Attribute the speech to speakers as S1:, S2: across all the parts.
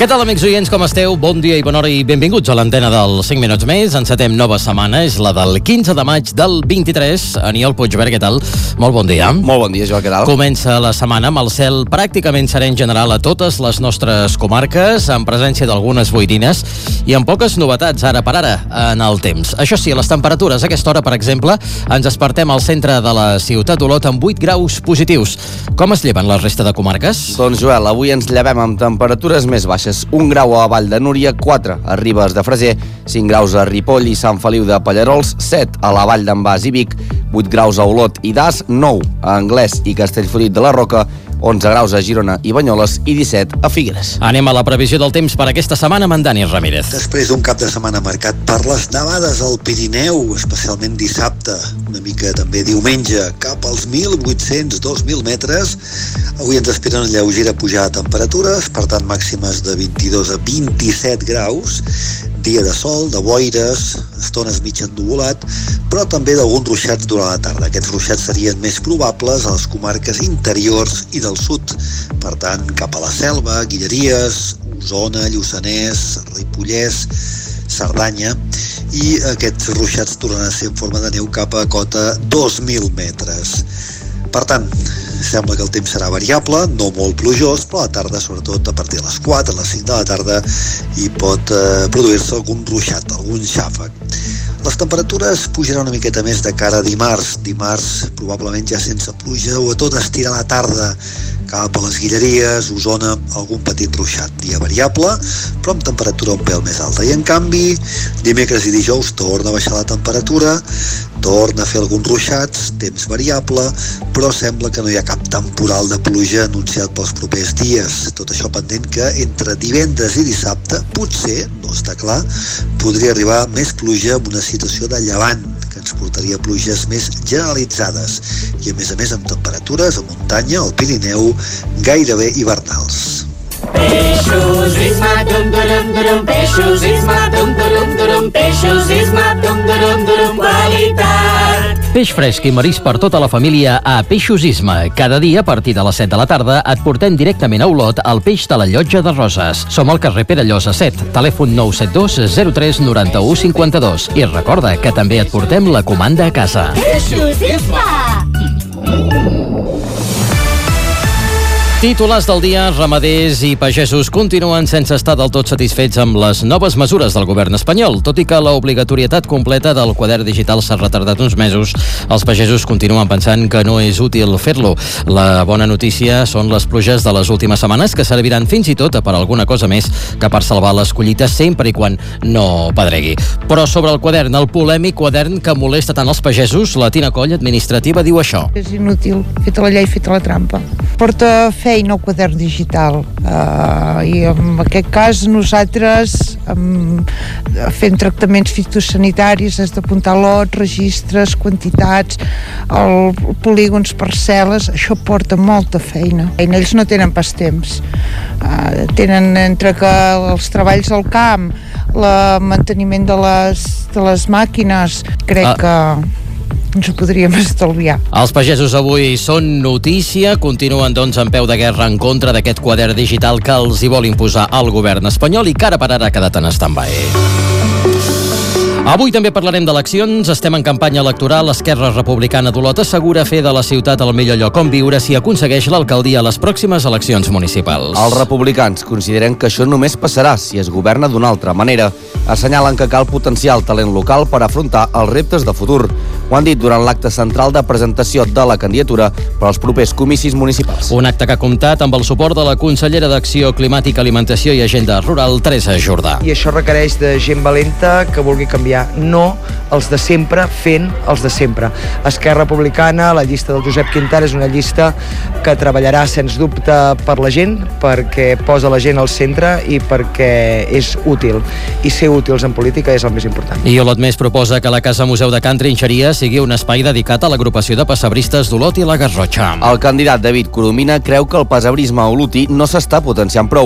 S1: Què tal, amics oients, com esteu? Bon dia i bona hora i benvinguts a l'antena del 5 minuts més. Encetem nova setmana, és la del 15 de maig del 23. Aniol Puigvert, què tal? Molt bon dia.
S2: Molt bon dia, Joel, què tal?
S1: Comença la setmana amb el cel pràcticament serè en general a totes les nostres comarques, amb presència d'algunes boirines i amb poques novetats ara per ara en el temps. Això sí, les temperatures a aquesta hora, per exemple, ens despertem al centre de la ciutat d'Olot amb 8 graus positius. Com es lleven la resta de comarques?
S2: Doncs, Joel, avui ens llevem amb temperatures més baixes. 1 grau a Vall de Núria, 4 a Ribes de Freser, 5 graus a Ripoll i Sant Feliu de Pallerols, 7 a la Vall d'en Bas i Vic, 8 graus a Olot i Das, 9 a Anglès i Castellfollit de la Roca, 11 graus a Girona i Banyoles i 17 a Figueres.
S1: Anem a la previsió del temps per aquesta setmana amb en Dani Ramírez.
S3: Després d'un cap de setmana marcat per les nevades al Pirineu, especialment dissabte, una mica també diumenge, cap als 1.800-2.000 metres, avui ens espera una lleugera pujada de temperatures, per tant màximes de 22 a 27 graus, dia de sol, de boires, estones mig ennuvolat, però també d'alguns ruixats durant la tarda. Aquests ruixats serien més probables a les comarques interiors i del sud. Per tant, cap a la Selva, Guilleries, Osona, Lluçanès, Ripollès, Cerdanya, i aquests ruixats tornaran a ser en forma de neu cap a cota 2.000 metres. Per tant, sembla que el temps serà variable, no molt plujós, però a la tarda, sobretot a partir de les 4, a les 5 de la tarda, hi pot produir-se algun ruixat, algun xàfec. Les temperatures pujaran una miqueta més de cara a dimarts. Dimarts, probablement ja sense pluja, o a tot estirar la tarda cap a les Guilleries, Osona, algun petit ruixat. Dia variable, però amb temperatura un pèl més alta. I en canvi, dimecres i dijous torna a baixar la temperatura, torna a fer alguns ruixats, temps variable, però sembla que no hi ha cap temporal de pluja anunciat pels propers dies. Tot això pendent que entre divendres i dissabte, potser, no està clar, podria arribar més pluja amb una situació de llevant, que ens portaria pluges més generalitzades i a més amb temperatures a muntanya, al Pirineu, gairebé hivernals.
S4: Peixos, isma, dum, durum, durum, peixos, isma, dum, durum, durum, peixos, isma, dum, durum, durum, qualitat.
S1: Peix fresc i marís per tota la família a Peixos Isma. Cada dia, a partir de les 7 de la tarda, et portem directament a Olot el peix de la Llotja de Roses. Som al carrer Pere Llosa 7, telèfon 972 03 91 52. I recorda que també et portem la comanda a casa.
S4: Peixos, isma!
S1: Titulars del dia, ramaders i pagesos continuen sense estar del tot satisfets amb les noves mesures del govern espanyol. Tot i que l'obligatorietat completa del quadern digital s'ha retardat uns mesos, els pagesos continuen pensant que no és útil fer-lo. La bona notícia són les pluges de les últimes setmanes, que serviran fins i tot per alguna cosa més que per salvar les collites sempre i quan no pedregui. Però sobre el quadern, el polèmic quadern que molesta tant els pagesos, la Tina Coll, administrativa, diu això.
S5: És inútil, feta la llei, feta la trampa. Porta feina al quadern digital i en aquest cas nosaltres fem tractaments fitosanitaris, has d'apuntar lots, registres, quantitats, polígons, parcel·les, això porta molta feina. Ells no tenen pas temps, tenen entre que els treballs al camp, el manteniment de les màquines, crec que ens ho podríem estalviar.
S1: Els pagesos avui són notícia, continuen doncs en peu de guerra en contra d'aquest quadern digital que els hi vol imposar el govern espanyol i que ara per ara ha quedat en stand-by. Avui també parlarem d'eleccions. Estem en campanya electoral. Esquerra Republicana d'Olot assegura fer de la ciutat el millor lloc on viure si aconsegueix l'alcaldia a les pròximes eleccions municipals.
S2: Els republicans consideren que això només passarà si es governa d'una altra manera. Assenyalen que cal potenciar el talent local per afrontar els reptes de futur. Ho han dit durant l'acte central de presentació de la candidatura per als propers comicis municipals.
S1: Un acte que ha comptat amb el suport de la consellera d'Acció Climàtica, Alimentació i Agenda Rural, Teresa Jordà.
S6: I això requereix de gent valenta que vulgui canviar, no els de sempre fent els de sempre. Esquerra Republicana, la llista del Josep Quintana és una llista que treballarà sens dubte per la gent, perquè posa la gent al centre i perquè és útil. I ser útils en política és el més important.
S1: I Olot Més proposa que la Casa Museu de Can Trinxeria sigui un espai dedicat a l'agrupació de pessebristes d'Olot i la Garrotxa.
S2: El candidat David Coromina creu que el pessebrisme olotí no s'està potenciant prou.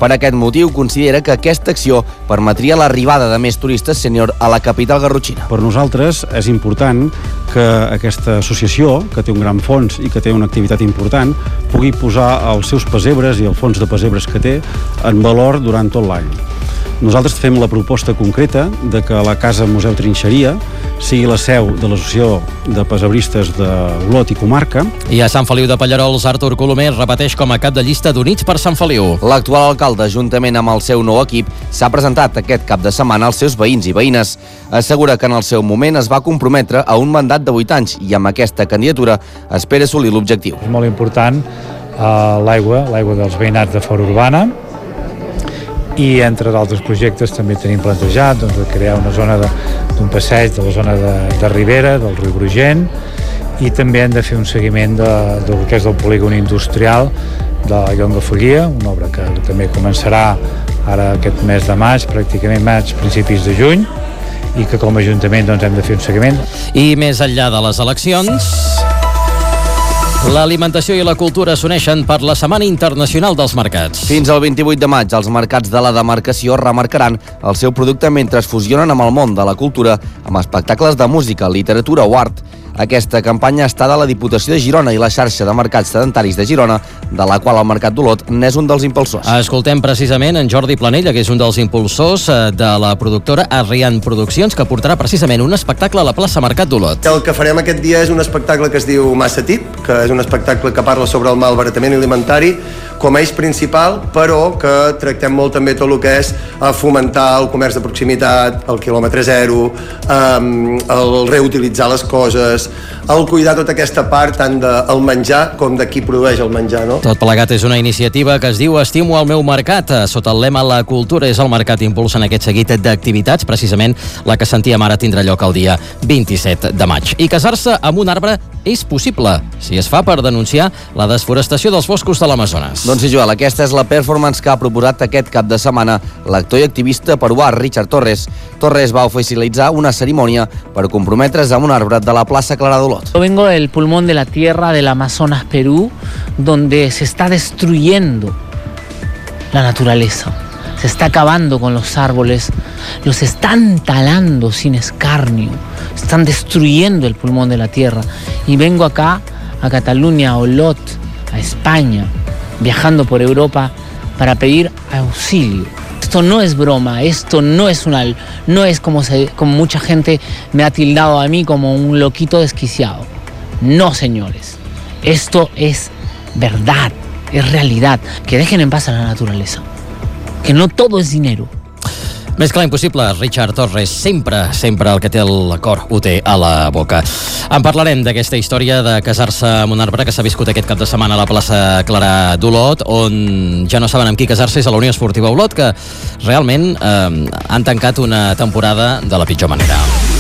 S2: Per aquest motiu, considera que aquesta acció permetria l'arribada de més turistes sènior a la capital garrotxina.
S7: Per nosaltres és important que aquesta associació, que té un gran fons i que té una activitat important, pugui posar els seus pessebres i el fons de pessebres que té en valor durant tot l'any. Nosaltres fem la proposta concreta de que la Casa Museu Trinxeria sigui la seu de l'Associació de Pessebristes d'Olot i Comarca.
S1: I a Sant Feliu de Pallerols, Artur Colomer repeteix com a cap de llista d'Units per Sant Feliu.
S2: L'actual alcalde, juntament amb el seu nou equip, s'ha presentat aquest cap de setmana als seus veïns i veïnes. Assegura que en el seu moment es va comprometre a un mandat de 8 anys i amb aquesta candidatura espera assolir l'objectiu.
S8: És molt important l'aigua dels veïnats de Fora Urbana, i entre d'altres projectes també tenim plantejat de crear una zona d'un passeig de la zona de Ribera, del riu Brugent, i també hem de fer un seguiment del que és del polígon industrial de la Llongafoguia, una obra que també començarà ara aquest mes de maig, pràcticament maig, principis de juny, i que com a Ajuntament hem de fer un seguiment.
S1: I més enllà de les eleccions, l'alimentació i la cultura s'uneixen per la Setmana Internacional dels Mercats.
S2: Fins al 28 de maig, els mercats de la demarcació remarcaran el seu producte mentre es fusionen amb el món de la cultura, amb espectacles de música, literatura o art. Aquesta campanya està de la Diputació de Girona i la xarxa de mercats sedentaris de Girona, de la qual el Mercat d'Olot n'és un dels impulsors.
S1: Escoltem precisament en Jordi Planella, que és un dels impulsors de la productora Arrian Produccions, que portarà precisament un espectacle a la plaça Mercat d'Olot.
S9: El que farem aquest dia és un espectacle que es diu Massa Tip, que és un espectacle que parla sobre el malbaratament alimentari com a eix principal, però que tractem molt també tot el que és fomentar el comerç de proximitat, el quilòmetre zero, el reutilitzar les coses, el cuidar tota aquesta part tant del menjar com de qui produeix el menjar, no?
S1: Tot plegat és una iniciativa que es diu Estimo el meu mercat. Sota el lema La cultura és el mercat, impulsen aquest seguit d'activitats, precisament la que sentíem ara tindrà lloc el dia 27 de maig. I casar-se amb un arbre és possible, si es fa per denunciar la desforestació dels boscos de l'Amazones.
S2: Doncs sí, Joel, aquesta és la performance que ha proposat aquest cap de setmana l'actor i activista peruà Richard Torres. Torres va oficialitzar una cerimònia per comprometre's amb un arbre de la plaça Clara d'Olot.
S10: Yo vengo del pulmón de la tierra del Amazonas, Perú, donde se está destruyendo la naturaleza. Se está acabando con los árboles, los están talando sin escarnio, están destruyendo el pulmón de la tierra. Y vengo acá, a Cataluña, a Olot, a España, viajando por Europa para pedir auxilio. Esto no es broma, esto no es como mucha gente me ha tildado a mí como un loquito desquiciado. No, señores, esto es verdad, es realidad. Que dejen en paz a la naturaleza, que no todo es dinero.
S1: Més clar impossible, Richard Torres, sempre el que té el cor ho té a la boca. En parlarem d'aquesta història de casar-se amb un arbre que s'ha viscut aquest cap de setmana a la plaça Clara d'Olot, on ja no saben amb qui casar-se, és a la Unió Esportiva Olot, que realment han tancat una temporada de la pitjor manera.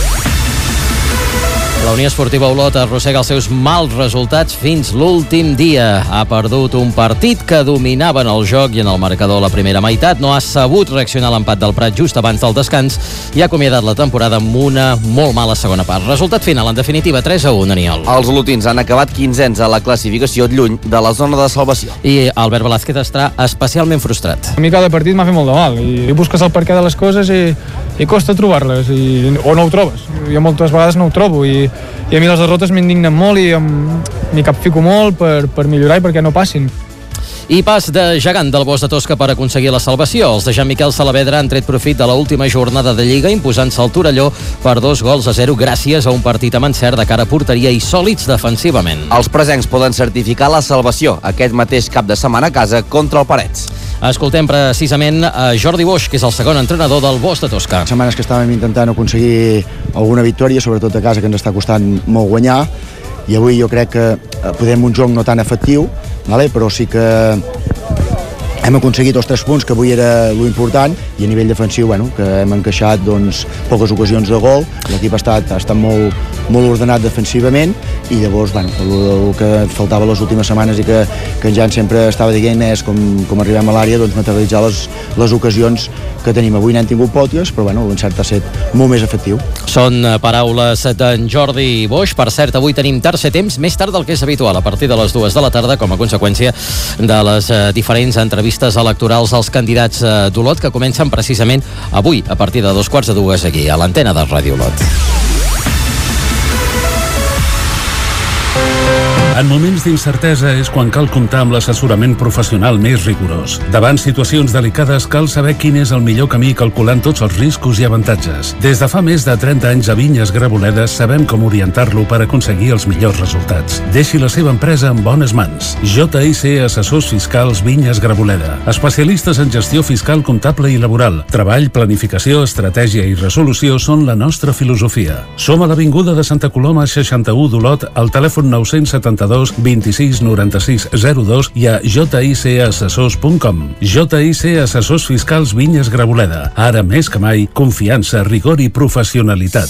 S1: La Unió Esportiva Olot arrossega els seus mals resultats fins l'últim dia. Ha perdut un partit que dominaven el joc i en el marcador la primera meitat. No ha sabut reaccionar a l'empat del Prat just abans del descans i ha acomiadat la temporada amb una molt mala segona part. Resultat final, en definitiva, 3-1, Aniol.
S2: Els olotins han acabat 15ens a la classificació, lluny de la zona de salvació.
S1: I Albert Velázquez està especialment frustrat.
S11: A mi cada partit m'ha fet molt de mal i busques el perquè de les coses i costa trobar-les o no ho trobes. Jo moltes vegades no ho trobo i a mi les derrotes m'indignen molt i m'hi capfico molt per millorar i perquè no passin.
S1: I pas de gegant del Bosc de Tosca per aconseguir la salvació. Els de Jean-Miquel Saavedra han tret profit de l'última jornada de Lliga, imposant-se al Torelló per 2-0 gràcies a un partit amb encert de cara a porteria i sòlids defensivament.
S2: Els presencs poden certificar la salvació aquest mateix cap de setmana a casa contra el Parets.
S1: Escoltem precisament a Jordi Boix, que és el segon entrenador del Bosc de Tosca.
S12: Setmanes que estàvem intentant aconseguir alguna victòria, sobretot a casa, que ens està costant molt guanyar, i avui jo crec que podem un joc no tan efectiu, però sí que hem aconseguit els 3 punts, que avui era l'important, i a nivell defensiu, que hem encaixat poques ocasions de gol, l'equip ha estat molt ordenat defensivament, i llavors el que faltava les últimes setmanes i que en Jan sempre estava dient és com arribem a l'àrea, materialitzar les ocasions que tenim. Avui n'hem tingut poques, però l'encert ha estat molt més efectiu.
S1: Són paraules d'en Jordi Boix. Per cert, avui tenim tercer temps més tard del que és habitual, a partir de les 2 de la tarda, com a conseqüència de les diferents entrevistes electorals als candidats d'Olot, que comencen precisament avui, a partir de 2:45 aquí, a l'antena de Ràdio Olot.
S13: En moments d'incertesa és quan cal comptar amb l'assessorament professional més rigorós. Davant situacions delicades cal saber quin és el millor camí calculant tots els riscos i avantatges. Des de fa més de 30 anys a Vinyes Graboledes sabem com orientar-lo per aconseguir els millors resultats. Deixi la seva empresa en bones mans. JIC Assessors Fiscals Vinyes Graboleda. Especialistes en gestió fiscal, comptable i laboral. Treball, planificació, estratègia i resolució són la nostra filosofia. Som a l'Avinguda de Santa Coloma 61 d'Olot, al telèfon 972 26 96 02 i a jicassessors.com. JIC Assessors Fiscals Vinyes Graboleda. Ara més que mai, confiança, rigor i professionalitat.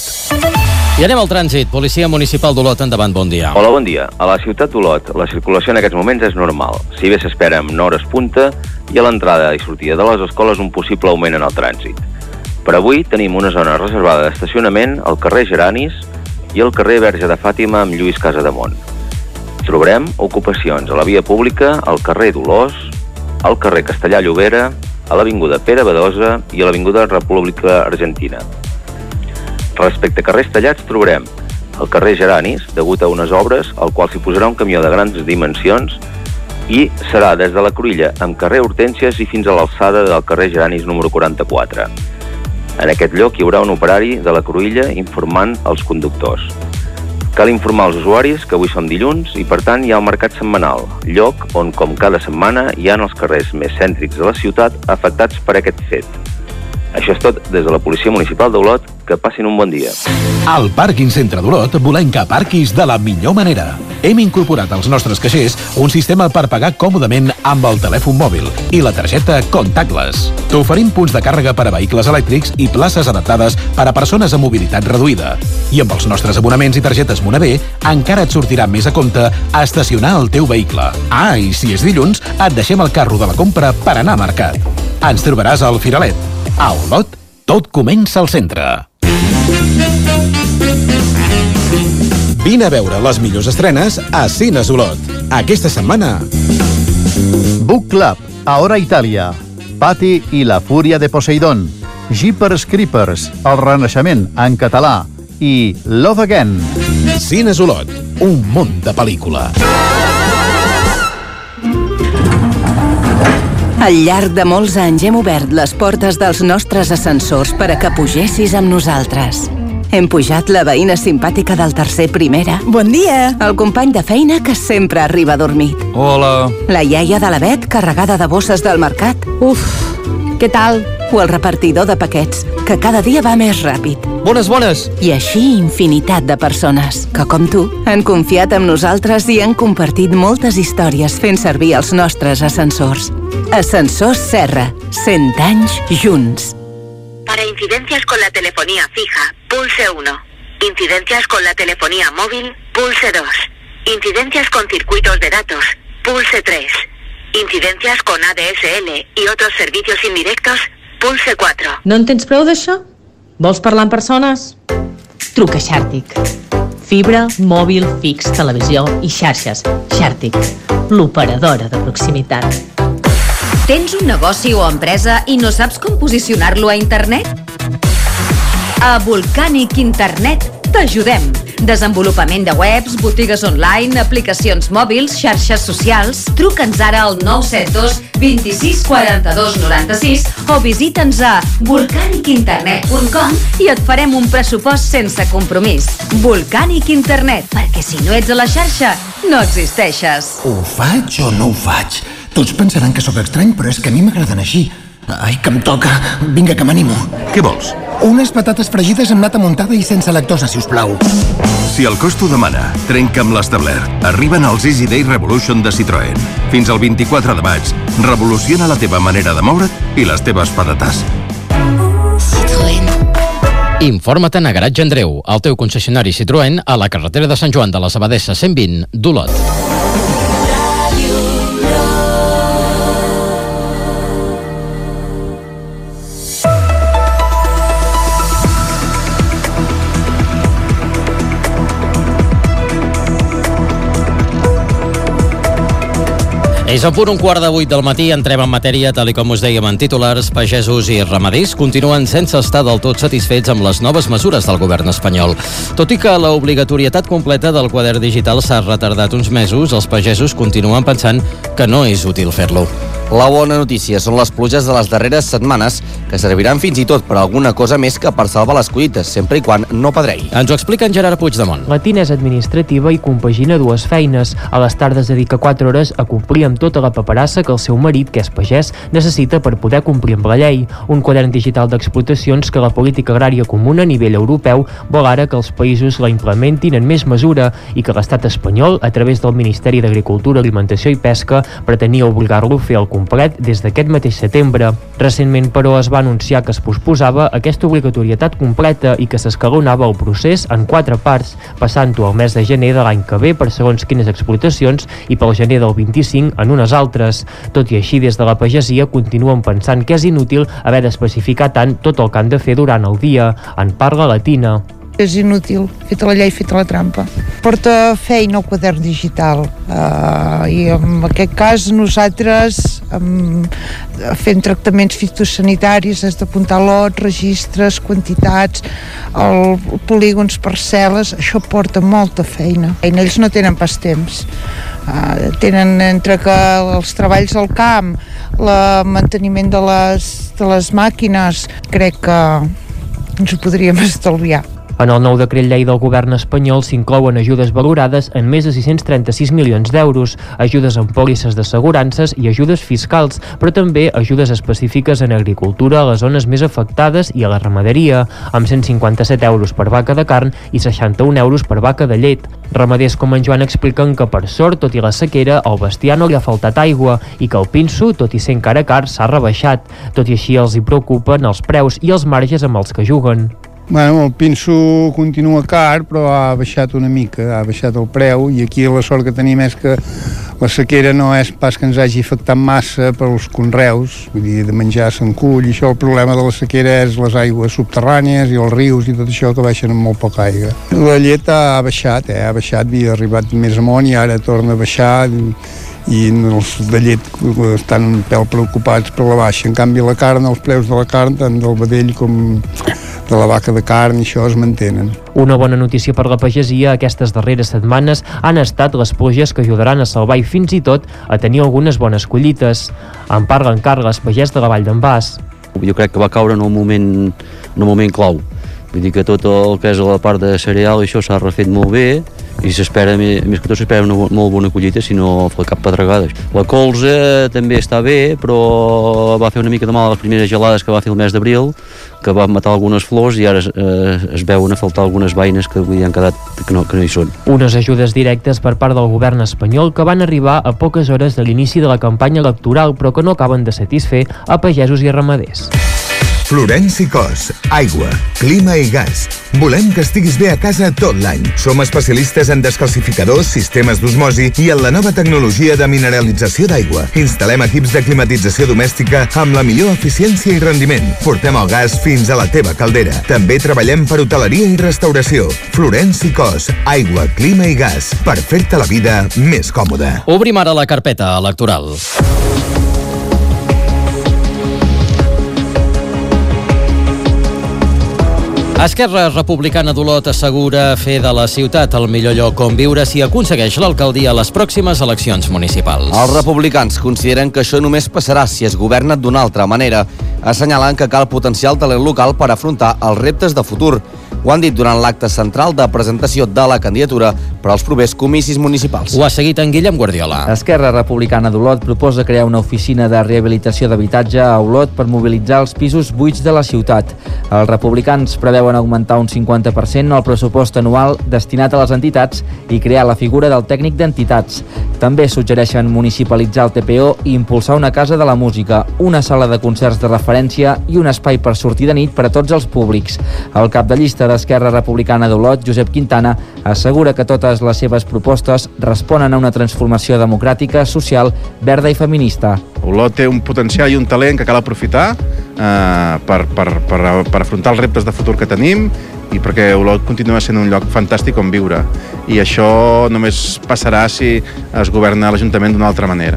S1: I anem al trànsit. Policia Municipal d'Olot, endavant, bon dia.
S14: Hola, bon dia. A la ciutat d'Olot, la circulació en aquests moments és normal. Si bé s'espera amb hores punta i a l'entrada i sortida de les escoles un possible augment en el trànsit. Per avui tenim una zona reservada d'estacionament al carrer Geranis i al carrer Verge de Fàtima amb Lluís Casademont. Trobarem ocupacions a la via pública, al carrer Dolors, al carrer Castellà-Llobera, a l'avinguda Pere Badosa i a l'avinguda República Argentina. Respecte a carrers tallats, trobarem el carrer Geranis, degut a unes obres, al qual s'hi posarà un camió de grans dimensions i serà des de la Cruïlla amb carrer Hortències i fins a l'alçada del carrer Geranis número 44. En aquest lloc hi haurà un operari de la Cruïlla informant els conductors. Cal informar als usuaris que avui són dilluns i, per tant, hi ha el mercat setmanal, lloc on, com cada setmana, hi ha els carrers més cèntrics de la ciutat afectats per aquest fet. Això és tot des de la Policia Municipal d'Olot. Que passin un bon dia.
S15: Al Pàrquing Centre d'Olot volem que aparquis de la millor manera. Hem incorporat als nostres caixers un sistema per pagar còmodament amb el telèfon mòbil i la targeta Contactless. T'oferim punts de càrrega per a vehicles elèctrics i places adaptades per a persones amb mobilitat reduïda. I amb els nostres abonaments i targetes Moneder encara et sortirà més a compte estacionar el teu vehicle. Ah, i si és dilluns, et deixem el carro de la compra per anar a mercat. Ens trobaràs al Firalet. A Olot, tot comença al centre. Vine a veure les millors estrenes a Cines Olot. Aquesta setmana...
S16: Book Club, Ahora Italia, Patty i la fúria de Poseidon, Jeepers Creepers, El Renaixement en català i Love Again.
S15: Cines Olot, un món de pel·lícula.
S17: Al llarg de molts anys hem obert les portes dels nostres ascensors per a que pugessis amb nosaltres. Hem pujat la veïna simpàtica del tercer primera. Bon dia! El company de feina que sempre arriba dormit.
S18: Hola!
S17: La iaia de la Bet carregada de bosses del mercat. Uf, què tal? O el repartidor de paquets, que cada dia va més ràpid.
S18: Bones, bones!
S17: I així infinitat de persones que, com tu, han confiat en nosaltres i han compartit moltes històries fent servir els nostres ascensors. Ascensors Serra, 100 anys junts.
S19: Para incidencias con la telefonía fija, pulse 1. Incidencias con la telefonía móvil, pulse 2. Incidencias con circuitos de datos, pulse 3. Incidencias con ADSL y otros servicios indirectos, pulse 4.
S20: No en tens prou d'això? Vols parlar amb persones? Truca a Xàrtic. Fibra, mòbil, fix, televisió i xarxes. Xàrtic, l'operadora de proximitat.
S21: Tens un negoci o empresa i no saps com posicionar-lo a internet? A Volcanic Internet t'ajudem. Desenvolupament de webs, botigues online, aplicacions mòbils, xarxes socials. Truca'ns ara al 972 26 42 96 o visita'ns a volcanicinternet.com i et farem un pressupost sense compromís. Volcanic Internet, perquè si no ets a la xarxa, no existeixes.
S22: Ho faig o no ho faig? Tots pensaran que sóc estrany, però és que a mi m'agraden així. Ai, que em toca. Vinga, que m'animo.
S23: Què vols?
S22: Unes patates fregides amb nata muntada i sense lactosa, si us plau.
S23: Si el cost ho demana, trenca amb l'establert. Arriben els Easy Day Revolution de Citroën. Fins al 24 de maig, revoluciona la teva manera de moure't i les teves patates.
S1: Citroën. Informa-te'n a Garatge Andreu, el teu concessionari Citroën a la carretera de Sant Joan de les Abadesses 120 d'Olot. És a punt 7:15 del matí, entrem en matèria, tal com us dèiem en titulars. Pagesos i ramaders continuen sense estar del tot satisfets amb les noves mesures del govern espanyol. Tot i que l'obligatorietat completa del quadern digital s'ha retardat uns mesos, els pagesos continuen pensant que no és útil fer-lo.
S2: La bona notícia són les pluges de les darreres setmanes, que serviran fins i tot per alguna cosa més que per salvar les collites, sempre i quan no pedregui.
S1: Ens ho explica en Gerard Puigdemont.
S3: La Tina és administrativa i compagina dues feines. A les tardes dedica 4 hores a complir amb tota la paperassa que el seu marit, que és pagès, necessita per poder complir amb la llei. Un quadern digital d'explotacions que la política agrària comuna a nivell europeu vol ara que els països la implementin en més mesura i que l'estat espanyol, a través del Ministeri d'Agricultura, Alimentació i Pesca, pretenia obligar-lo a fer el complet des d'aquest mateix setembre. Recentment, però, es va anunciar que es posposava aquesta obligatorietat completa i que s'escalonava el procés en 4 parts, passant-ho al mes de gener de l'any que ve per segons quines explotacions i pel gener del 25 en unes altres. Tot i així, des de la pagesia continuen pensant que és inútil haver d'especificar tant tot el que han de fer durant el dia. En parla la Tina.
S5: És inútil, feta la llei, feta la trampa. Porta feina el quadern digital i en aquest cas nosaltres fent tractaments fitosanitaris, has d'apuntar lots, registres, quantitats, polígons, parcel·les, això porta molta feina. Ells no tenen pas temps. Tenen entre que els treballs al camp, el manteniment de les màquines, crec que ens ho podríem estalviar.
S3: En el nou decret llei del govern espanyol s'inclouen ajudes valorades en més de 636 milions d'euros, ajudes en pòlisses d'assegurances i ajudes fiscals, però també ajudes específiques en agricultura a les zones més afectades i a la ramaderia, amb 157 euros per vaca de carn i 61 euros per vaca de llet. Ramaders com en Joan expliquen que, per sort, tot i la sequera, al bestiar no li ha faltat aigua i que el pinso, tot i ser encara car, s'ha rebaixat. Tot i així, els hi preocupen els preus i els marges amb els que juguen.
S4: Bueno, el pinso continua car, però ha baixat una mica, ha baixat el preu, i aquí la sort que tenim és que la sequera no és pas que ens hagi afectat massa pels conreus, vull dir, de menjar se'n cull, i això el problema de la sequera és les aigües subterrànies i els rius i tot això que baixen amb molt poca aigua. La llet ha baixat, havia arribat més amunt i ara torna a baixar, i els de llet estan un pèl preocupats per la baixa. En canvi, la carn, els preus de la carn, tant del vedell com de la vaca de carn, i això es mantenen.
S3: Una bona notícia per la pagesia aquestes darreres setmanes han estat les pluges que ajudaran a salvar i fins i tot a tenir algunes bones collites. En parla en Carles, pagès de la Vall d'en Bas.
S18: Jo crec que va caure en un moment clau. Vull dir que tot el que és la part de cereal, això s'ha refet molt bé, i s'espera, més que tot s'espera una molt bona collita, si no fa cap pedregada. La colza també està bé, però va fer una mica de mal a les primeres gelades que va fer el mes d'abril, que va matar algunes flors, i ara es veuen a faltar algunes beines que avui han quedat que no hi són.
S3: Unes ajudes directes per part del govern espanyol que van arribar a poques hores de l'inici de la campanya electoral, però que no acaben de satisfer a pagesos i ramaders.
S24: Florenci Cos, aigua, clima i gas. Volem que estiguis bé a casa tot l'any. Som especialistes en descalcificadors, sistemes d'osmosi i en la nova tecnologia de mineralització d'aigua. Instal·lem equips de climatització domèstica amb la millor eficiència i rendiment. Portem el gas fins a la teva caldera. També treballem per hoteleria i restauració. Florenci Cos, aigua, clima i gas. Per fer-te la vida més còmoda.
S1: Obrim ara la carpeta electoral. Esquerra Republicana d'Olot assegura fer de la ciutat el millor lloc on viure si aconsegueix l'alcaldia a les pròximes eleccions municipals.
S2: Els republicans consideren que això només passarà si es governa d'una altra manera. Assenyalen que cal potenciar el talent local per afrontar els reptes de futur. Ho han dit durant l'acte central de presentació de la candidatura per als propers comicis municipals.
S1: Ho ha seguit en Guillem Guardiola.
S25: Esquerra Republicana d'Olot proposa crear una oficina de rehabilitació d'habitatge a Olot per mobilitzar els pisos buits de la ciutat. Els republicans preveuen augmentar un 50% el pressupost anual destinat a les entitats i crear la figura del tècnic d'entitats. També suggereixen municipalitzar el TPO i impulsar una casa de la música, una sala de concerts de referència i un espai per sortir de nit per a tots els públics. El cap de llista d'Esquerra Republicana d'Olot, Josep Quintana, assegura que totes les seves propostes responen a una transformació democràtica, social, verda i feminista.
S26: Olot té un potencial i un talent que cal aprofitar per afrontar els reptes de futur que tenim i perquè Olot continua sent un lloc fantàstic on viure. I això només passarà si es governa l'Ajuntament d'una altra manera.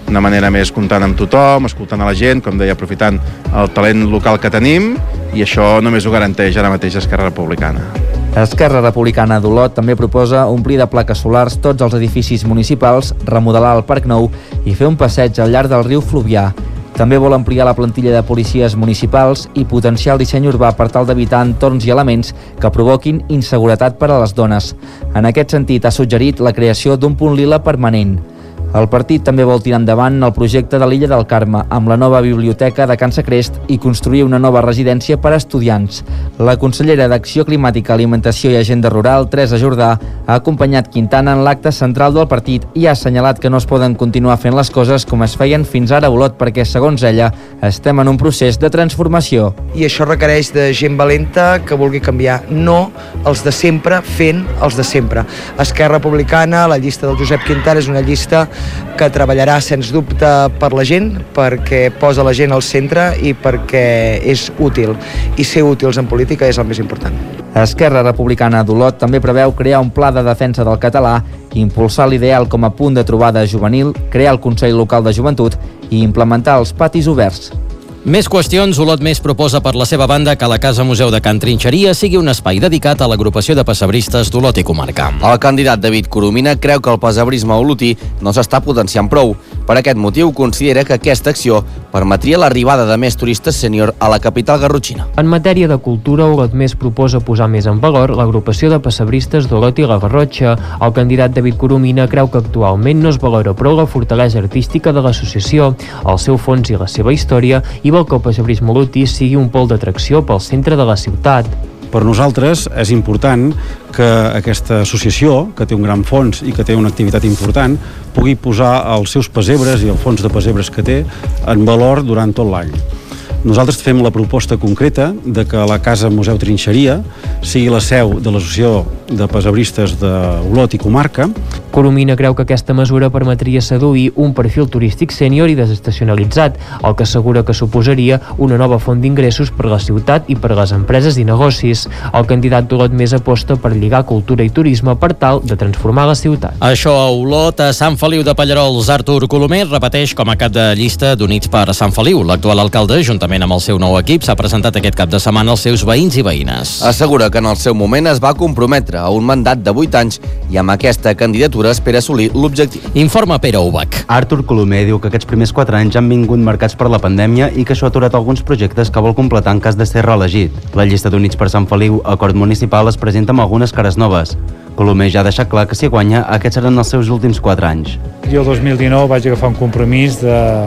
S26: una manera més comptant amb tothom, escoltant a la gent, com deia, aprofitant el talent local que tenim, i això només ho garanteix ara mateix Esquerra Republicana.
S25: Esquerra Republicana d'Olot també proposa omplir de plaques solars tots els edificis municipals, remodelar el Parc Nou i fer un passeig al llarg del riu Fluvià. També vol ampliar la plantilla de policies municipals i potenciar el disseny urbà per tal d'evitar entorns i elements que provoquin inseguretat per a les dones. En aquest sentit, ha suggerit la creació d'un punt lila permanent. El partit també vol tirar endavant el projecte de l'Illa del Carme amb la nova biblioteca de Can Sacrest i construir una nova residència per a estudiants. La consellera d'Acció Climàtica, Alimentació i Agenda Rural, Teresa Jordà, ha acompanyat Quintana en l'acte central del partit i ha assenyalat que no es poden continuar fent les coses com es feien fins ara a Olot perquè, segons ella, estem en un procés de transformació.
S6: I això requereix de gent valenta que vulgui canviar, no els de sempre fent els de sempre. Esquerra Republicana, la llista del Josep Quintana és una llista que treballarà sens dubte per la gent, perquè posa la gent al centre i perquè és útil. I ser útils en política és el més important.
S25: Esquerra Republicana d'Olot també preveu crear un pla de defensa del català, impulsar l'ideal com a punt de trobada juvenil, crear el Consell Local de Joventut i implementar els patis oberts.
S1: Més qüestions. Olot Més proposa per la seva banda que la Casa Museu de Can Trinxeria sigui un espai dedicat a l'agrupació de pessebristes d'Olot i comarca.
S2: El candidat David Coromina creu que el pessebrisme olotí no s'està potenciant prou. Per aquest motiu considera que aquesta acció permetria l'arribada de més turistes sènior a la capital garrotxina.
S3: En matèria de cultura, Olot Més proposa posar més en valor l'agrupació de pessebristes d'Olot i la Garrotxa. El candidat David Coromina creu que actualment no es valora prou la fortalesa artística de l'associació, el seu fons i la seva història, i vol que el pessebrisme olotí sigui un pol d'atracció pel centre de la ciutat.
S7: Per nosaltres és important que aquesta associació, que té un gran fons i que té una activitat important, pugui posar els seus pessebres i el fons de pessebres que té en valor durant tot l'any. Nosaltres fem la proposta concreta de que la Casa Museu Trinxeria sigui la seu de l'Associació de Pessebristes d'Olot i comarca.
S3: Coromina creu que aquesta mesura permetria seduir un perfil turístic sènior i desestacionalitzat, el que assegura que suposaria una nova font d'ingressos per a la ciutat i per a les empreses i negocis. El candidat d'Olot Més aposta per lligar cultura i turisme per tal de transformar la ciutat.
S1: Això a Olot. A Sant Feliu de Pallerols, Artur Colomer repeteix com a cap de llista d'Units per Sant Feliu. L'actual alcalde, juntament amb el seu nou equip, s'ha presentat aquest cap de setmana als seus veïns i veïnes.
S2: Assegura que en el seu moment es va comprometre a un mandat de 8 anys i amb aquesta candidatura espera assolir l'objectiu.
S1: Informa Pere Ubach.
S8: Artur Colomer diu que aquests primers 4 anys han vingut marcats per la pandèmia i que això ha aturat alguns projectes que vol completar en cas de ser reelegit. La llista d'Units per Sant Feliu, acord municipal, es presenta amb algunes cares noves. Colomer ja ha deixat clar que si guanya, aquests seran els seus últims 4 anys.
S9: Jo el 2019 vaig agafar un compromís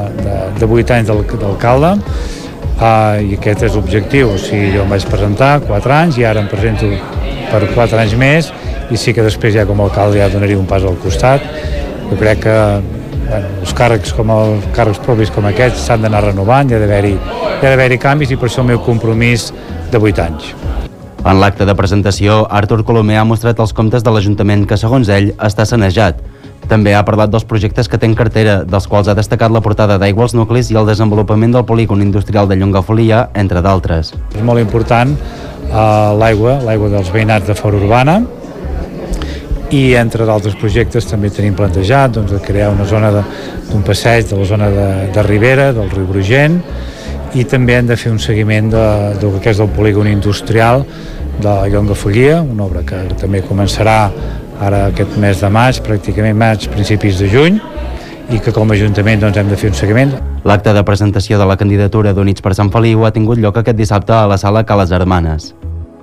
S9: de 8 anys d'alcalde, i aquest és l'objectiu. O sigui, jo em vaig presentar 4 anys i ara em presento per 4 anys més, i sí que després ja com a alcalde ja donaria un pas al costat. Jo crec que els càrrecs propis com aquests s'han d'anar renovant, hi ha d'haver-hi canvis, i per això el meu compromís de 8 anys.
S8: En l'acte de presentació, Artur Colomer ha mostrat els comptes de l'Ajuntament que, segons ell, està sanejat. També ha parlat dels projectes que té en cartera, dels quals ha destacat la portada d'aigua als nuclis i el desenvolupament del polígon industrial de Llongafolia, entre d'altres.
S9: És molt important l'aigua dels veïnats de Fora Urbana, i entre d'altres projectes també tenim plantejat de crear una zona d'un passeig de la zona de Ribera, del riu Brugent, i també hem de fer un seguiment del que és del polígon industrial de Llongafolia, una obra que també començarà ara aquest mes de maig, pràcticament maig, principis de juny, i que com a Ajuntament hem de fer un seguiment.
S8: L'acte de presentació de la candidatura d'Units per Sant Feliu ha tingut lloc aquest dissabte a la sala Ca les Hermanes.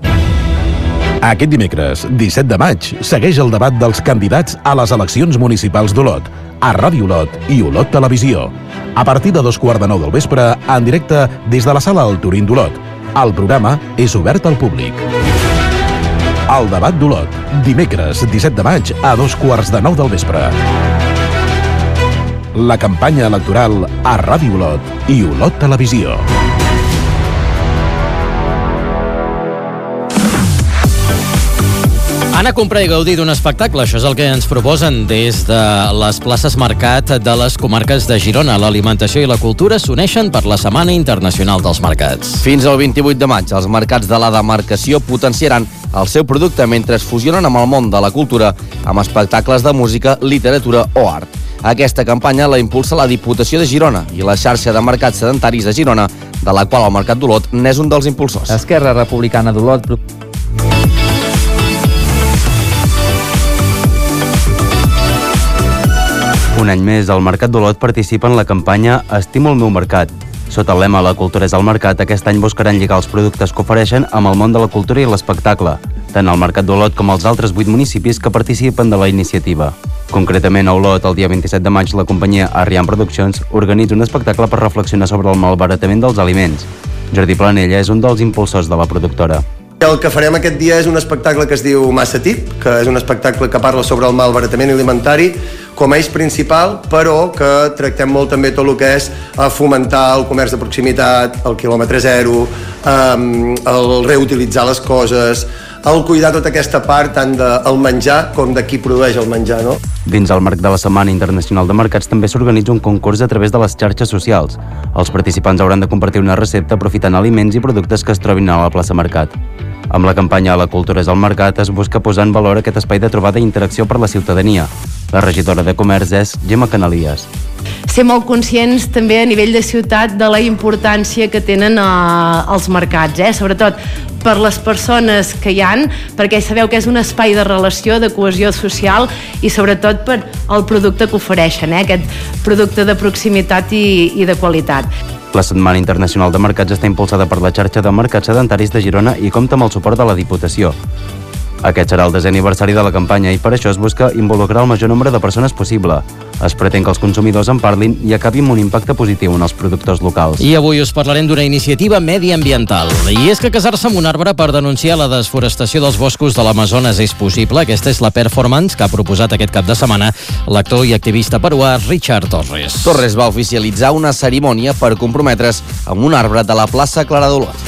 S15: Aquest dimecres, 17 de maig, segueix el debat dels candidats a les eleccions municipals d'Olot, a Ràdio Olot i Olot Televisió. A partir de 2:15 del vespre, en directe des de la sala El Turín d'Olot. El programa és obert al públic. El debat d'Olot, dimecres 17 de maig a 2:15 del vespre. La campanya electoral a Ràdio Olot i Olot Televisió.
S1: Anar a comprar i gaudir d'un espectacle, això és el que ens proposen des de les places Mercat de les comarques de Girona. L'alimentació i la cultura s'uneixen per la Setmana Internacional dels Mercats.
S2: Fins al 28 de maig, els mercats de la demarcació potenciaran el seu producte mentre es fusionen amb el món de la cultura, amb espectacles de música, literatura o art. Aquesta campanya la impulsa la Diputació de Girona i la xarxa de mercats sedentaris de Girona, de la qual el Mercat d'Olot n'és un dels impulsors.
S25: Esquerra Republicana d'Olot
S8: Un any més, el Mercat d'Olot participa en la campanya Estimo el meu mercat. Sota el lema La cultura és al mercat, aquest any buscaran lligar els productes que ofereixen amb el món de la cultura i l'espectacle, tant el Mercat d'Olot com els altres 8 municipis que participen de la iniciativa. Concretament, a Olot, el dia 27 de maig, la companyia Arriam Productions organitza un espectacle per reflexionar sobre el malbaratament dels aliments. Jordi Planella és un dels impulsors de la productora.
S10: El que farem aquest dia és un espectacle que es diu Massa Tip, que és un espectacle que parla sobre el malbaratament alimentari com a eix principal, però que tractem molt també tot el que és fomentar el comerç de proximitat, el quilòmetre zero, el reutilitzar les coses, el cuidar tota aquesta part tant del menjar com de qui produeix el menjar, no?
S8: Dins el marc de la Setmana Internacional de Mercats també s'organitza un concurs a través de les xarxes socials. Els participants hauran de compartir una recepta aprofitant aliments i productes que es trobin a la plaça Mercat. Amb la campanya La cultura és al mercat es busca posar en valor aquest espai de trobada i interacció per la ciutadania. La regidora de Comerç és Gemma Canalies.
S11: Ser molt conscients també a nivell de ciutat de la importància que tenen els mercats, sobretot per les persones que hi han, perquè sabeu que és un espai de relació, de cohesió social i sobretot per el producte que ofereixen, aquest producte de proximitat i de qualitat.
S8: La Setmana Internacional de Mercats està impulsada per la xarxa de mercats sedentaris de Girona i compta amb el suport de la Diputació. Aquest serà el 10è aniversari de la campanya i per això es busca involucrar el major nombre de persones possible. Es pretén que els consumidors en parlin i acabi amb un impacte positiu en els productors locals.
S1: I avui us parlarem d'una iniciativa mediambiental. I és que casar-se amb un arbre per denunciar la desforestació dels boscos de l'Amazones és possible. Aquesta és la performance que ha proposat aquest cap de setmana l'actor i activista peruà Richard Torres.
S2: Torres va oficialitzar una cerimònia per comprometre's amb un arbre de la plaça Clara d'Olot.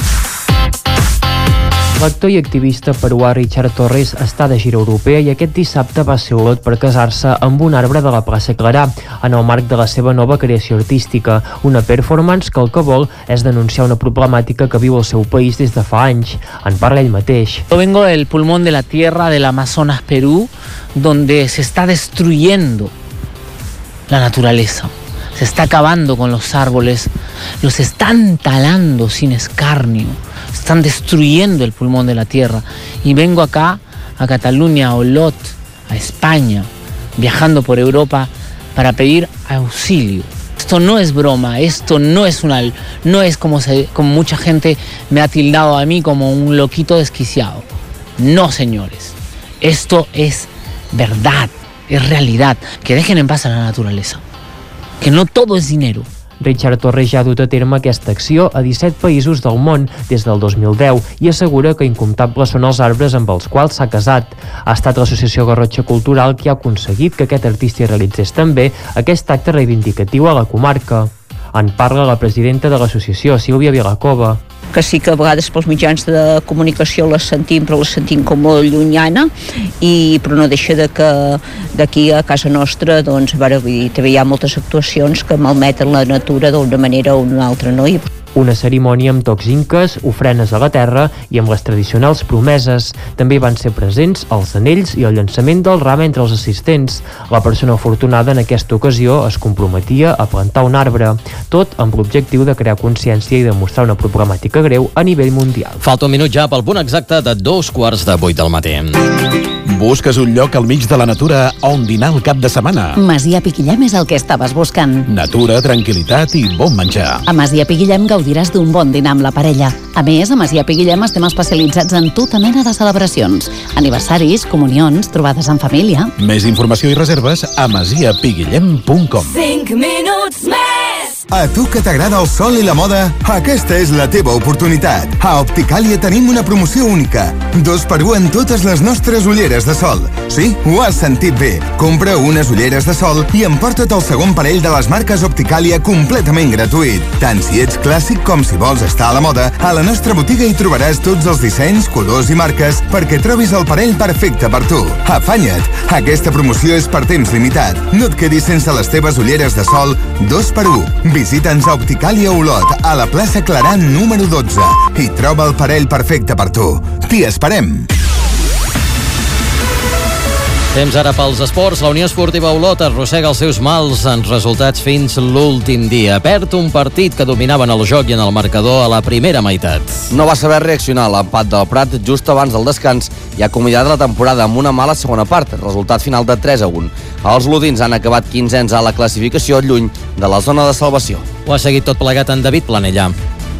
S3: L'actor i activista peruà Richard Torres està de gira europea i aquest dissabte va ser a Olot per casar-se amb un arbre de la plaça Clarà, en el marc de la seva nova creació artística, una performance que el que vol és denunciar una problemàtica que viu el seu país des de fa anys. En parla ell mateix.
S12: Yo vengo del pulmón de la tierra del Amazonas, Perú, donde se está destruyendo la naturaleza. Se está acabando con los árboles, los están talando sin escarnio, están destruyendo el pulmón de la tierra. Y vengo acá, a Cataluña, a Olot, a España, viajando por Europa para pedir auxilio. Esto no es broma, esto no es como mucha gente me ha tildado a mí como un loquito desquiciado. No, señores, esto es verdad, es realidad. Que dejen en paz a la naturaleza. Que no todo es dinero.
S3: Richard Torres ja ha dut a terme aquesta acció a 17 països del món des del 2010 i assegura que incomptables són els arbres amb els quals s'ha casat. Ha estat l'Associació Garrotxa Cultural qui ha aconseguit que aquest artista realitzés també aquest acte reivindicatiu a la comarca. En parla la presidenta de l'associació, Sílvia Vilacova.
S13: Que sí que a vegades pels mitjans de comunicació les sentim, però les sentim com molt llunyana, però no deixa de que d'aquí a casa nostra doncs, també hi ha moltes actuacions que malmeten la natura d'una manera o d'una altra, no?
S3: Una cerimònia amb tocs inques, ofrenes a la terra i amb les tradicionals promeses. També van ser presents els anells i el llançament del ram entre els assistents. La persona afortunada en aquesta ocasió es comprometia a plantar un arbre, tot amb l'objectiu de crear consciència i demostrar una problemàtica greu a nivell mundial.
S1: Falta un minut ja pel punt exacte de 7:45 del matí.
S15: Busques un lloc al mig de la natura on dinar el cap de setmana?
S21: Masia Piquillem és el que estaves buscant.
S15: Natura, tranquil·litat i bon menjar.
S21: A Masia Piquillem gaudiràs d'un bon dinar amb la parella. A més, a Masia Piquillem estem especialitzats en tota mena de celebracions. Aniversaris, comunions, trobades en família.
S15: Més informació i reserves a masiapiguillem.com.
S21: 5 minuts més!
S24: A tu que t'agrada el sol i la moda, aquesta és la teva oportunitat. A Opticàlia tenim una promoció única. 2x1 en totes les nostres ulleres de sol. Sí, ho has sentit bé. Compra unes ulleres de sol i emporta't el segon parell de les marques Opticàlia completament gratuït. Tant si ets clàssic com si vols estar a la moda, a la nostra botiga hi trobaràs tots els dissenys, colors i marques perquè trobis el parell perfecte per tu. Afanya't! Aquesta promoció és per temps limitat. No et quedis sense les teves ulleres de sol 2x1. Visita'ns a Opticàlia Olot, a la plaça Clarà número 12 i troba el parell perfecte per tu. T'hi esperem!
S1: Temps ara pels esports. La Unió Esportiva Olot arrossega els seus mals en resultats fins l'últim dia. Perd un partit que dominaven el joc i en el marcador a la primera meitat.
S2: No va saber reaccionar a l'empat del Prat just abans del descans i ha acomiadat la temporada amb una mala segona part, resultat final de 3-1. Els lodins han acabat 15ens a la classificació, lluny de la zona de salvació.
S1: Ho ha seguit tot plegat en David Planella.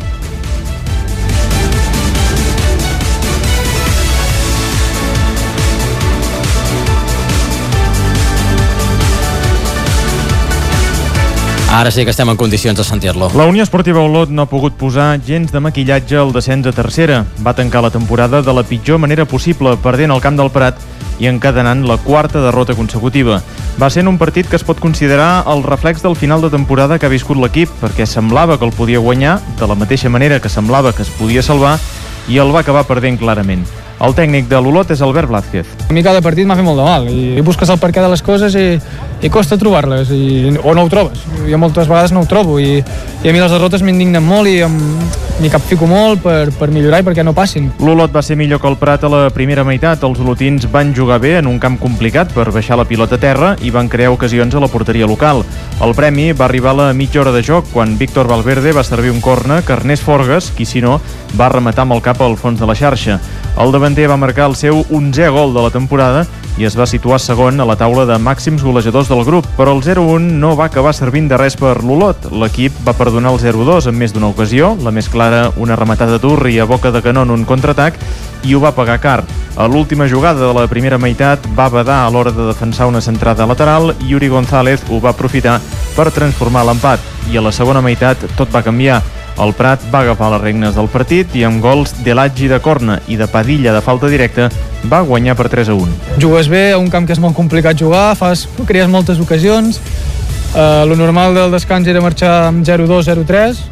S1: Ara sí que estem en condicions de sentir-lo.
S14: La Unió Esportiva Olot no ha pogut posar gens de maquillatge al descens a tercera. Va tancar la temporada de la pitjor manera possible, perdent el camp del Prat i encadenant la quarta derrota consecutiva. Va ser en un partit que es pot considerar el reflex del final de temporada que ha viscut l'equip, perquè semblava que el podia guanyar, de la mateixa manera que semblava que es podia salvar, i el va acabar perdent clarament. El tècnic de l'Olot és Albert Blázquez.
S16: A mi cada partit m'ha fet molt de mal i busques el perquè de les coses i costa trobar-les o no ho trobes. Jo moltes vegades no ho trobo i a mi les derrotes m'indignen molt i m'hi capfico molt per millorar i perquè no passin.
S14: L'Olot va ser millor que el Prat a la primera meitat. Els olotins van jugar bé en un camp complicat per baixar la pilota a terra i van crear ocasions a la porteria local. El premi va arribar a la mitja hora de joc quan Víctor Valverde va servir un córner que Ernest Forgas, qui si no, va rematar amb el cap al fons de la xarxa. El davanter va marcar el seu 11è gol de la temporada i es va situar segon a la taula de màxims golejadors del grup, però el 0-1 no va acabar servint de res per l'Olot. L'equip va perdonar el 0-2 en més d'una ocasió, la més clara una rematada d'Urri a boca de canó en un contraatac, i ho va pagar car. A l'última jugada de la primera meitat va badar a l'hora de defensar una centrada lateral i Yuri González ho va aprofitar per transformar l'empat, i a la segona meitat tot va canviar. El Prat va agafar les regnes del partit i amb gols de Laggi de corna i de Padilla de falta directa va guanyar per 3-1.
S16: Jugues bé a un camp que és molt complicat jugar, crees moltes ocasions. Lo normal del descans era marxar amb 0-2, 0-3.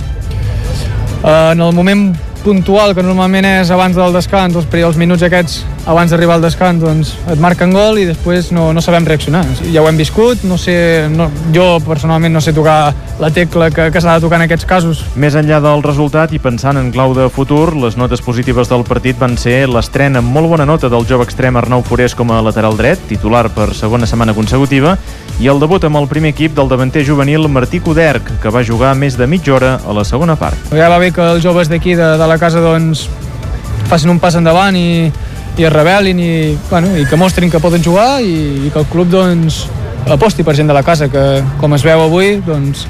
S16: En el moment puntual, que normalment és abans del descans, els minuts aquests abans d'arribar al descans, doncs et marquen gol i després no sabem reaccionar. Ja ho hem viscut, jo personalment no sé tocar la tecla que s'ha de tocar en aquests casos.
S14: Més enllà del resultat i pensant en clau de futur, les notes positives del partit van ser l'estrena amb molt bona nota del jove extrem Arnau Forés com a lateral dret, titular per segona setmana consecutiva, i el debut amb el primer equip del davanter juvenil Martí Coderc, que va jugar més de mitja hora a la segona part.
S16: Ja va bé que els joves d'aquí de la casa doncs facin un pas endavant i es rebel·lin i que mostrin que poden jugar i que el club doncs aposti per gent de la casa, que com es veu avui doncs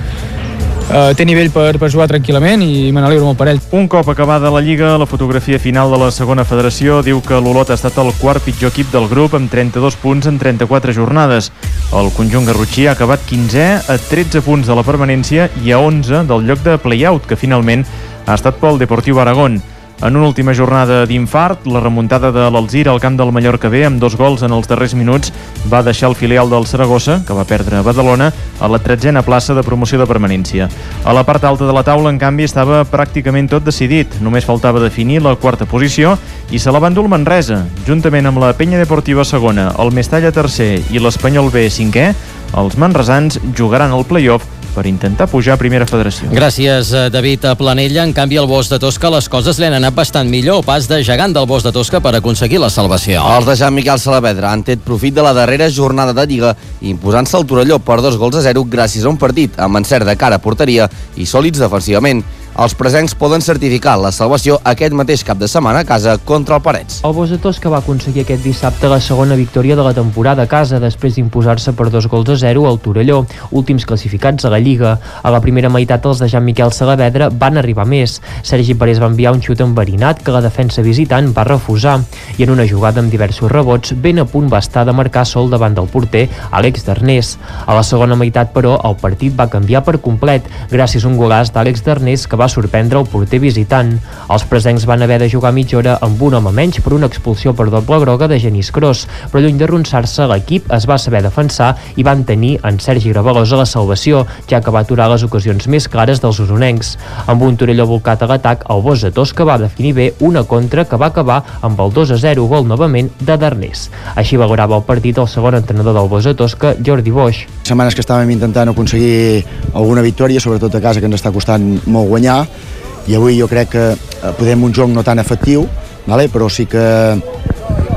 S16: té nivell per jugar tranquil·lament i me n'alegro molt per ell.
S14: Un cop acabada la Lliga, la fotografia final de la segona federació diu que l'Olot ha estat el quart pitjor equip del grup amb 32 punts en 34 jornades. El conjunt garrotxí ha acabat 15è a 13 punts de la permanència i a 11 del lloc de play-out, que finalment ha estat pel Deportiu Aragón. En una última jornada d'infart, la remuntada de l'Alzira al camp del Mallorca B amb 2 gols en els darrers minuts va deixar el filial del Saragossa, que va perdre a Badalona, a la 13a plaça de promoció de permanència. A la part alta de la taula, en canvi, estava pràcticament tot decidit. Només faltava definir la quarta posició i se la va endur el Manresa. Juntament amb la Penya Deportiva segona, el Mestalla tercer i l'Espanyol B cinquè, els manresans jugaran al play-off per intentar pujar a primera federació.
S1: Gràcies, David Planella. En canvi, al Bosc de Tosca les coses li han anat bastant millor. Pas de gegant del Bosc de Tosca per aconseguir la salvació.
S2: Els de Jean Miquel Saavedra han tret profit de la darrera jornada de Lliga, imposant-se al Torelló per 2-0 gràcies a un partit amb encert de cara a porteria i sòlids defensivament. Els presencs poden certificar la salvació aquest mateix cap de setmana a casa contra el Parets.
S3: El Bosc de Tosca va aconseguir aquest dissabte la segona victòria de la temporada a casa després d'imposar-se per 2-0 al Torelló, últims classificats a la Lliga. A la primera meitat els de Jean Miquel Saavedra van arribar més. Sergi Parés va enviar un xut enverinat que la defensa visitant va refusar i en una jugada amb diversos rebots ben a punt va estar de marcar sol davant del porter Àlex Darnés. A la segona meitat, però, el partit va canviar per complet gràcies a un golaç d'Àlex Darnés que va sorprendre el porter visitant. Els presencs van haver de jugar mitja hora amb un home menys per una expulsió per doble groga de Genís Cros, però lluny d'arronsar-se, l'equip es va saber defensar i van tenir en Sergi Gravalós a la salvació, ja que va aturar les ocasions més clares dels usonencs. Amb un Torelló volcat a l'atac, el Bosc de Tosca va definir bé una contra que va acabar amb el 2-0 gol novament de Darnés. Així valorava el partit el segon entrenador del Bosc de Tosca, Jordi Boix.
S17: Setmanes que estàvem intentant aconseguir alguna victòria, sobretot a casa, que ens està costant molt guanyar, i avui jo crec que podem un joc no tan efectiu, vale? Però sí que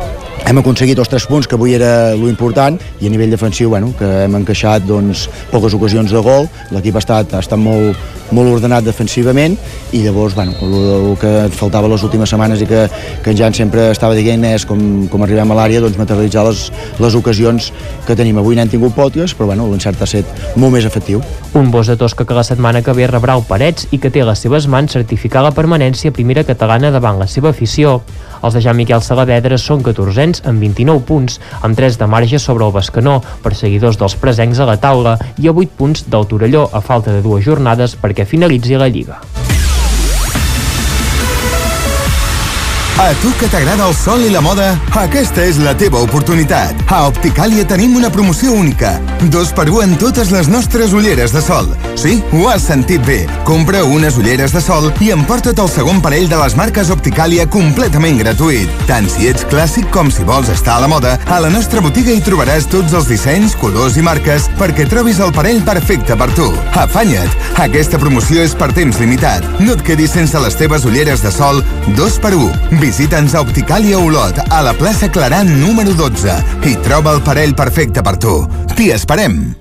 S17: hem aconseguit els 3 punts, que avui era lo important, i a nivell defensiu, bueno, que hem encaixat doncs, poques ocasions de gol, l'equip ha estat molt ordenat defensivament, i llavors, bueno, el que et faltava les últimes setmanes i que en Jan sempre estava dient és com arribem a l'àrea, doncs materialitzar les ocasions que tenim. Avui n'hem tingut poques, però bueno, l'encert ha estat molt més efectiu.
S3: Un Bosch de Tosca que la setmana que ve rebrà el Parets i que té a les seves mans certificar la permanència a primera catalana davant la seva afició. Els de Jean-Miquel Saavedra són 14ens amb 29 punts, amb 3 de marge sobre el Bescanó, perseguidors dels presencs a la taula, i a 8 punts del Torelló, a falta de 2 jornades perquè finalitzi la Lliga.
S24: A tu que t'agrada el sol i la moda, aquesta és la teva oportunitat. A Opticàlia tenim una promoció única. 2x1 en totes les nostres ulleres de sol. Sí, ho has sentit bé. Compra unes ulleres de sol i emporta't el segon parell de les marques Opticàlia completament gratuït. Tant si ets clàssic com si vols estar a la moda, a la nostra botiga hi trobaràs tots els dissenys, colors i marques perquè trobis el parell perfecte per tu. Afanya't! Aquesta promoció és per temps limitat. No et quedis sense les teves ulleres de sol 2x1. Visita'ns a Opticàlia Olot, a la plaça Claran número 12, i troba el parell perfecte per tu. T'hi esperem!